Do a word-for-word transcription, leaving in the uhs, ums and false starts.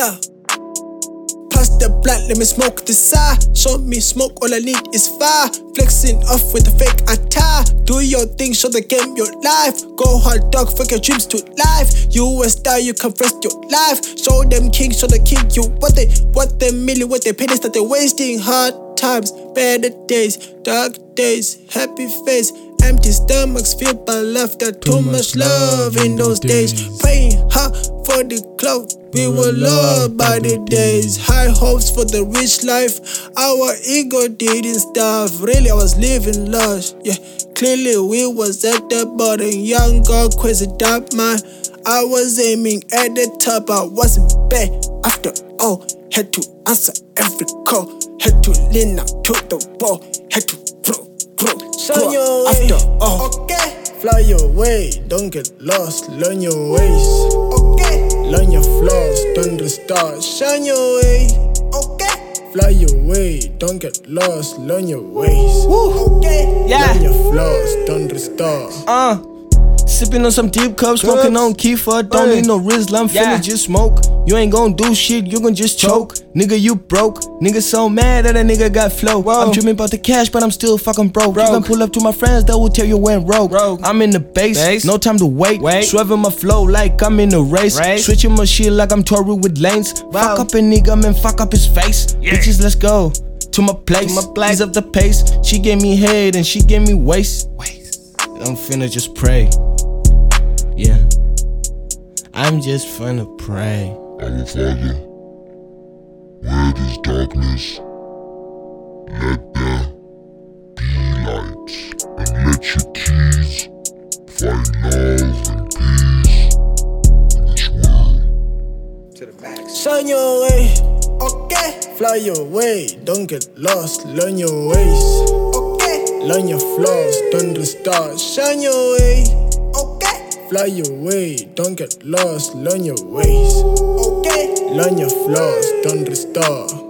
Yeah. Pass the blunt, let me smoke the side. Show me smoke, all I need is fire. Flexing off with a fake attire. Do your thing, show the game your life. Go hard dog, fuck your dreams to life. You a star, you can rest your life. Show them king, show the king you what they what they million, what they pennies that they wasting. Hard times, better days, dark days, happy face. Empty stomachs filled by laughter. Too much love in those days. Praying hard for the cloud. We were loved by the days. High hopes for the rich life. Our ego didn't starve. Really, I was living lush. Yeah, clearly we was at the bottom. Young girl, crazy dark man. I was aiming at the top. I wasn't bad after all. Had to answer every call. Had to lean out to the wall. Had to grow, grow, Shine your way. After all, okay. Fly your way, don't get lost, learn your ways. Okay. Learn your flaws, don't restart. Shine your way, Okay. fly your way, don't get lost, learn your ways. Woo. Okay. Yeah. Learn your flaws, don't restart. Uh, sipping on some deep cups, smoking on Kiefer. Don't Hey. need no Rizla, I'm Yeah. finna just smoke. You ain't gon' do shit, you gon' just choke. Nigga, you broke. Nigga so mad that a nigga got flow. Whoa. I'm dreaming about the cash, but I'm still fucking broke. Broke. You can pull up to my friends that will tell you when rogue. Rogue. I'm in the base, Base. no time to wait. Wait. Swerving my flow like I'm in a race. Race. Switching my shit like I'm touring with lanes. Wow. Fuck up a nigga, man, fuck up his face. Yeah. Bitches, let's go to my place. To my place. Ease up the pace. She gave me head and she gave me waist. I'm finna just pray. Yeah, I'm just finna pray. Our Father, where there's darkness, let there be light, and let your keys find love and peace in this world. To the max. Shine your way, Okay. fly your way, don't get lost, learn your ways. Okay. Learn your flaws, don't restart. Shine your way, Okay. fly your way, don't get lost, learn your ways. Okay. Learn your flaws, don't restart.